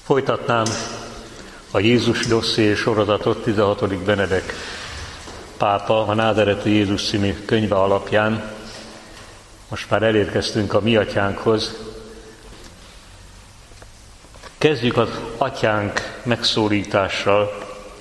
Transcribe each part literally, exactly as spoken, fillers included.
Folytatnám a Jézus dosszié sorozatot tizenhatodik Benedek pápa a Názáreti Jézus című könyve alapján. Most már elérkeztünk a mi atyánkhoz. Kezdjük az atyánk megszólítással.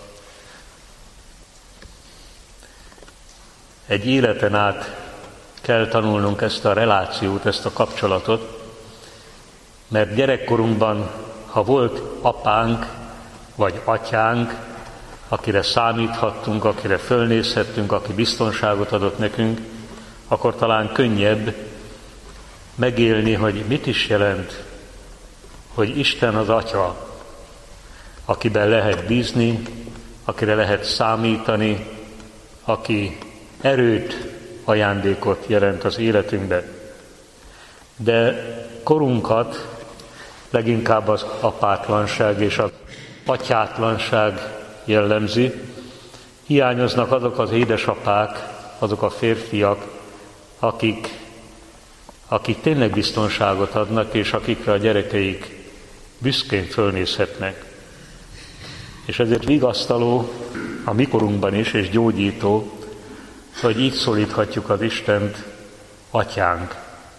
Egy életen át kell tanulnunk ezt a relációt, ezt a kapcsolatot, mert gyerekkorunkban, ha volt apánk vagy atyánk, akire számíthattunk, akire fölnézhettünk, aki biztonságot adott nekünk, akkor talán könnyebb megélni, hogy mit is jelent, hogy Isten az Atya, akiben lehet bízni, akire lehet számítani, aki erőt, ajándékot jelent az életünkbe. De korunkat leginkább az apátlanság és az atyátlanság jellemzi. Hiányoznak azok az édesapák, azok a férfiak, akik, akik tényleg biztonságot adnak, és akikre a gyerekeik büszkén fölnézhetnek. És ezért vigasztaló a mikorunkban is, és gyógyító, hogy így szólíthatjuk az Istent atyánk.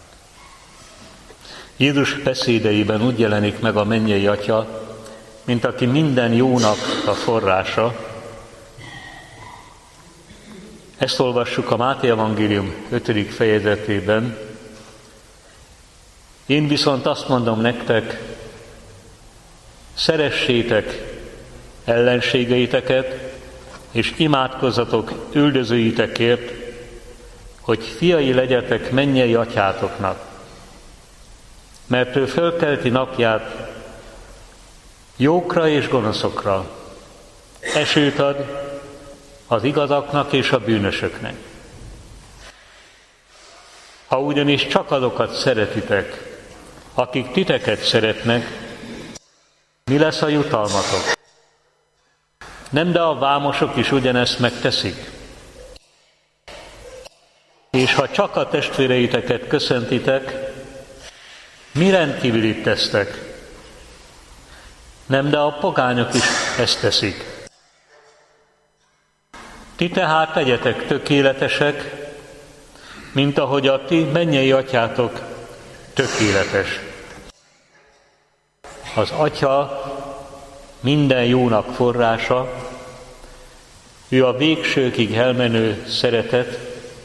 Jézus beszédeiben úgy jelenik meg a mennyei Atya, mint aki minden jónak a forrása. Ezt olvassuk a Máté evangélium ötödik fejezetében. Én viszont azt mondom nektek, szeressétek ellenségeiteket, és imádkozzatok üldözőitekért, hogy fiai legyetek mennyei atyátoknak. Mert ő fölkelti napját jókra és gonoszokra, esőt ad az igazaknak és a bűnösöknek. Ha ugyanis csak azokat szeretitek, akik titeket szeretnek, mi lesz a jutalmatok? Nem, de a vámosok is ugyanezt megteszik. És ha csak a testvéreiteket köszöntitek, mi rendkívülit tesztek? Nem, de a pogányok is ezt teszik. Ti tehát legyetek tökéletesek, mint ahogy a ti mennyei atyátok tökéletes. Az Atya minden jónak forrása, ő a végsőkig elmenő szeretet,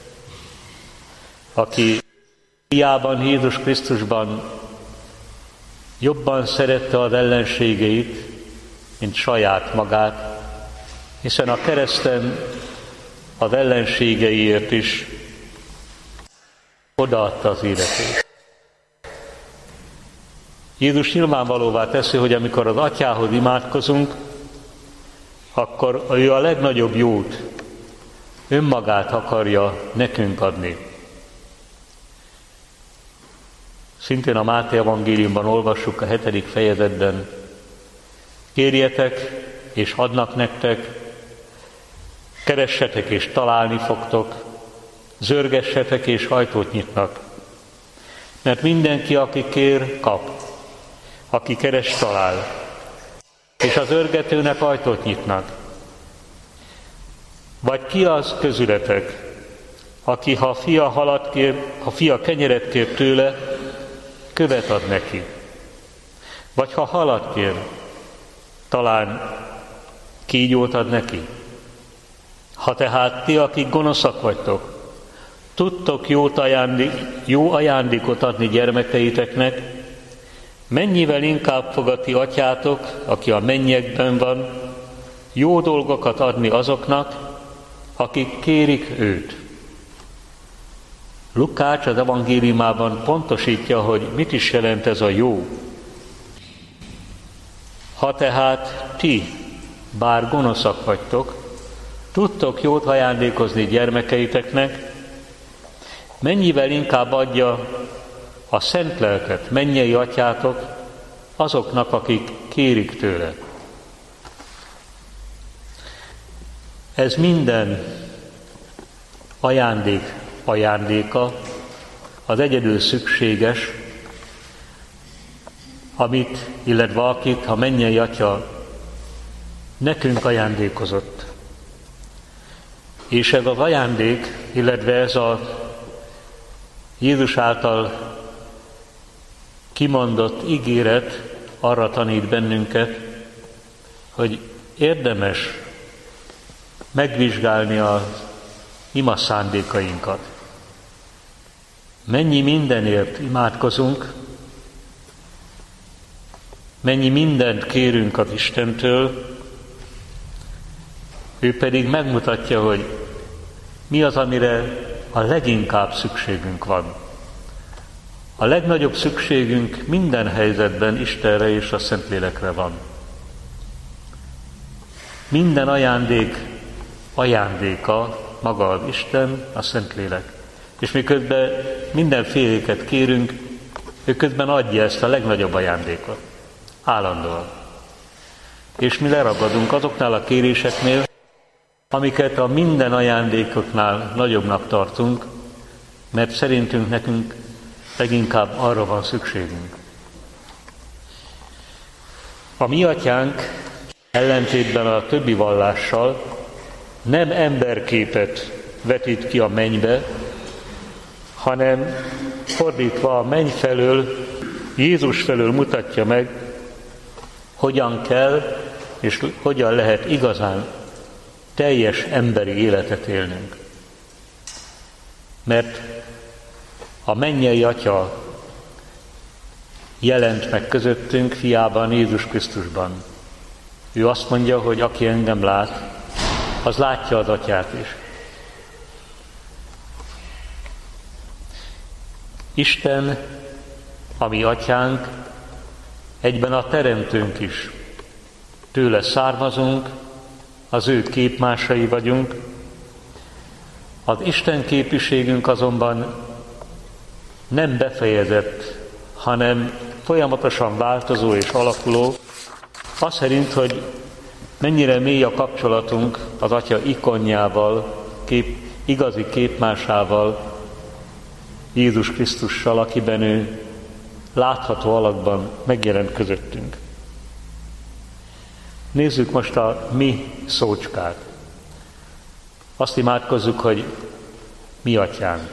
aki fiában, Jézus Krisztusban jobban szerette az ellenségeit, mint saját magát, hiszen a kereszten az ellenségeiért is odaadta az életét. Jézus nyilvánvalóvá teszi, hogy amikor az Atyához imádkozunk, akkor ő a legnagyobb jót, önmagát akarja nekünk adni. Szintén a Máté evangéliumban olvassuk a hetedik fejezetben: kérjetek, és adnak nektek, keressetek, és találni fogtok, zörgessetek, és ajtót nyitnak. Mert mindenki, aki kér, kap, aki keres, talál, és az zörgetőnek ajtót nyitnak. Vagy ki az közületek, aki, ha fia halat kér, ha fia kenyeret kér tőle, követ ad neki. Vagy ha halat kér, talán kígyót ad neki. Ha tehát ti, akik gonoszak vagytok, tudtok jót ajándék, jó ajándékot adni gyermekeiteknek, mennyivel inkább fog a ti atyátok, aki a mennyekben van, jó dolgokat adni azoknak, akik kérik őt. Lukács az evangéliumában pontosítja, hogy mit is jelent ez a jó. Ha tehát ti, bár gonoszak vagytok, tudtok jót ajándékozni gyermekeiteknek, mennyivel inkább adja a szent lelket, mennyei atyátok azoknak, akik kérik tőle. Ez minden ajándék ajándéka, az egyedül szükséges, amit, illetve akit a mennyei Atya nekünk ajándékozott. És ez az ajándék, illetve ez a Jézus által kimondott ígéret arra tanít bennünket, hogy érdemes megvizsgálni az ima szándékainkat. Mennyi mindenért imádkozunk, mennyi mindent kérünk az Istentől, ő pedig megmutatja, hogy mi az, amire a leginkább szükségünk van. A legnagyobb szükségünk minden helyzetben Istenre és a Szentlélekre van. Minden ajándék ajándéka maga az Isten, a Szentlélek. És miközben mindenféléket kérünk, ő közben adja ezt a legnagyobb ajándékot. Állandóan. És mi leragadunk azoknál a kéréseknél, amiket a minden ajándékoknál nagyobbnak tartunk, mert szerintünk nekünk leginkább arra van szükségünk. A mi atyánk ellentétben a többi vallással nem emberképet vetít ki a mennybe, hanem fordítva a menny felől, Jézus felől mutatja meg, hogyan kell és hogyan lehet igazán teljes emberi életet élnünk. Mert a mennyei Atya jelent meg közöttünk fiában, Jézus Krisztusban. Ő azt mondja, hogy aki engem lát, az látja az Atyát is. Isten, a mi Atyánk, egyben a Teremtőnk is. Tőle származunk, az ő képmásai vagyunk. Az Isten képviségünk azonban nem befejezett, hanem folyamatosan változó és alakuló, az szerint, hogy mennyire mély a kapcsolatunk az Atya ikonjával, kép, igazi képmásával, Jézus Krisztussal, akiben ő látható alakban megjelent közöttünk. Nézzük most a mi szócskát. Azt imádkozzuk, hogy mi Atyánk.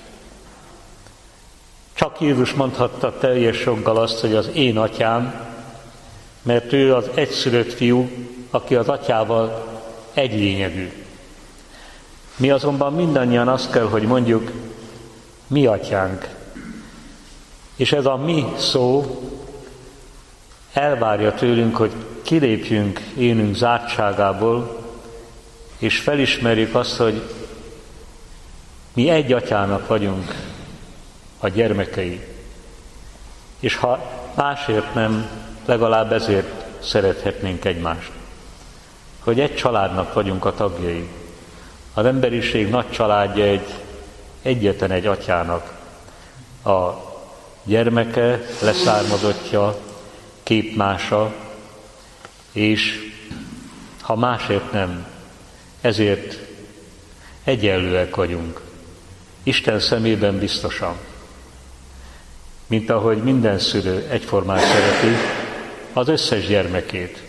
Csak Jézus mondhatta teljes joggal azt, hogy az én Atyám, mert ő az egyszülött fiú, aki az Atyával egy lényegű. Mi azonban mindannyian azt kell, hogy mondjuk, mi Atyánk. És ez a mi szó elvárja tőlünk, hogy kilépjünk énünk zártságából, és felismerjük azt, hogy mi egy Atyának vagyunk a gyermekei. És ha másért nem, legalább ezért szerethetnénk egymást. Hogy egy családnak vagyunk a tagjai. Az emberiség nagy családja egy egyetlen egy Atyának. A gyermeke, leszármazottja, képmása, és ha másért nem, ezért egyenlőek vagyunk. Isten szemében biztosan. Mint ahogy minden szülő egyformán szereti az összes gyermekét.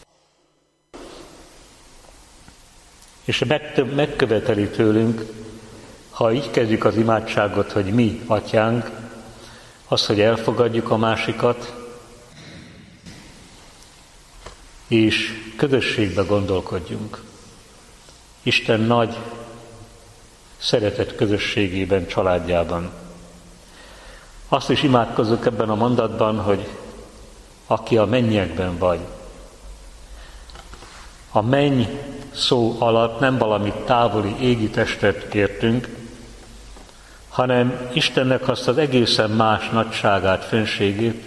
És megköveteli tőlünk, ha így kezdjük az imádságot, hogy mi Atyánk, az, hogy elfogadjuk a másikat, és közösségbe gondolkodjunk. Isten nagy szeretet közösségében, családjában. Azt is imádkozzuk ebben a mondatban, hogy aki a mennyekben vagy. A menny szó alatt nem valami távoli égi testet értünk, hanem Istennek azt az egészen más nagyságát, fenségét,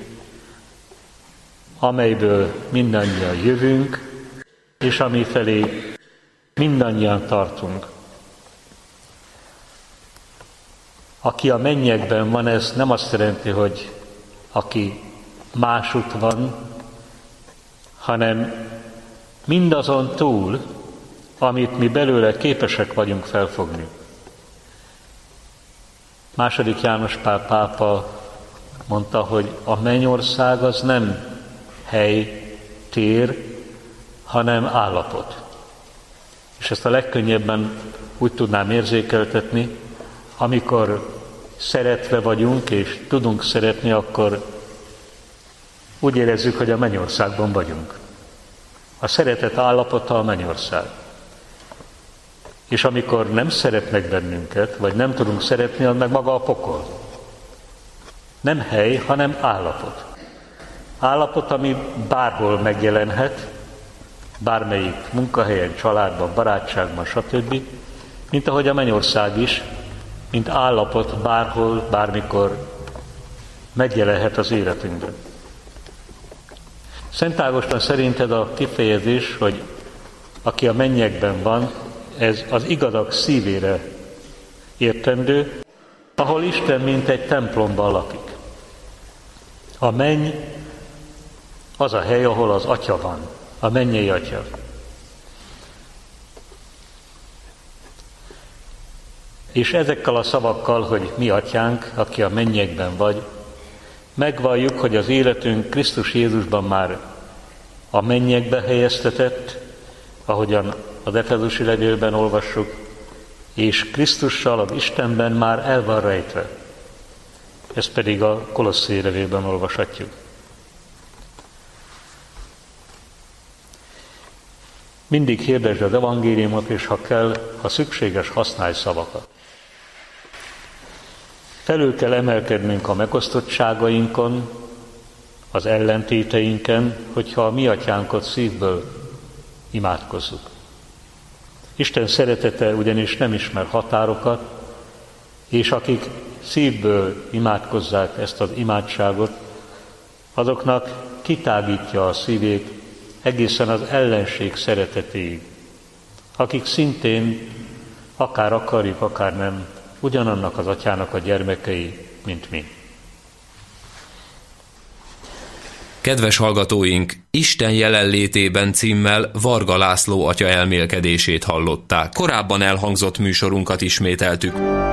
amelyből mindannyian jövünk, és ami felé mindannyian tartunk. Aki a mennyekben van, ez nem azt jelenti, hogy aki másút van, hanem mindazon túl, amit mi belőle képesek vagyunk felfogni. Második János Pál pápa mondta, hogy a mennyország az nem hely, tér, hanem állapot. És ezt a legkönnyebben úgy tudnám érzékeltetni, amikor szeretve vagyunk, és tudunk szeretni, akkor úgy érezzük, hogy a mennyországban vagyunk. A szeretet állapota a mennyország. És amikor nem szeretnek bennünket, vagy nem tudunk szeretni, az meg maga a pokol. Nem hely, hanem állapot. Állapot, ami bárhol megjelenhet, bármelyik munkahelyen, családban, barátságban, stb., mint ahogy a mennyország is, mint állapot bárhol, bármikor megjelenhet az életünkben. Szent Ágoston szerinted a kifejezés, hogy aki a mennyekben van, ez az igazak szívére értendő, ahol Isten mint egy templomban lakik. A menny az a hely, ahol az Atya van, a mennyei Atya. És ezekkel a szavakkal, hogy mi Atyánk, aki a mennyekben vagy, megvalljuk, hogy az életünk Krisztus Jézusban már a mennyekbe helyeztetett, ahogyan az Efezusi levélben olvassuk, és Krisztussal, az Istenben már el van rejtve. Ezt pedig a Kolosszai levélben olvashatjuk. Mindig hirdesd az evangéliumot, és ha kell, ha szükséges, használj szavakat. Felül kell emelkednünk a megosztottságainkon, az ellentéteinken, hogyha a mi Atyánkot szívből imádkozzuk. Isten szeretete ugyanis nem ismer határokat, és akik szívből imádkozzák ezt az imádságot, azoknak kitágítja a szívét egészen az ellenség szeretetéig, akik szintén, akár akarjuk, akár nem, ugyanannak az Atyának a gyermekei, mint mi. Kedves hallgatóink, Isten jelenlétében címmel Varga László atya elmélkedését hallották. Korábban elhangzott műsorunkat ismételtük.